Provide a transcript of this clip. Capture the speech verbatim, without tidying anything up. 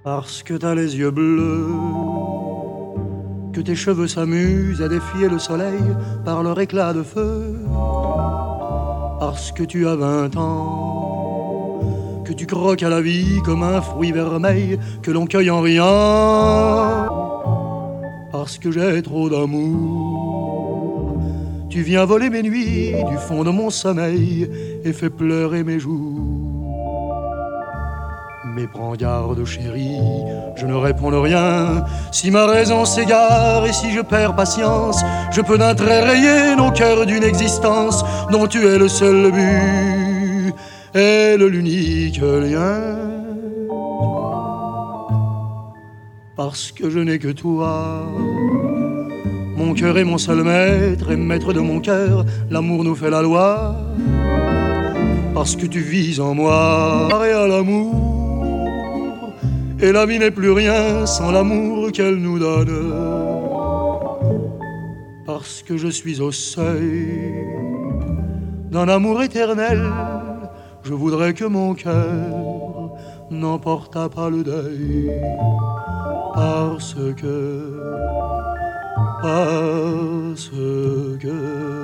Parce que t'as les yeux bleus, que tes cheveux s'amusent à défier le soleil par leur éclat de feu. Parce que tu as vingt ans, que tu croques à la vie comme un fruit vermeil que l'on cueille en riant. Parce que j'ai trop d'amour, tu viens voler mes nuits du fond de mon sommeil et fais pleurer mes joues. Mais prends garde chérie, je ne réponds de rien. Si ma raison s'égare et si je perds patience, je peux d'un trait rayer nos cœurs d'une existence dont tu es le seul but et l'unique lien. Parce que je n'ai que toi, mon cœur est mon seul maître et maître de mon cœur, l'amour nous fait la loi. Parce que tu vis en moi, et à l'amour. Et la vie n'est plus rien sans l'amour qu'elle nous donne. Parce que je suis au seuil d'un amour éternel, je voudrais que mon cœur n'emportât pas le deuil. Parce que, parce que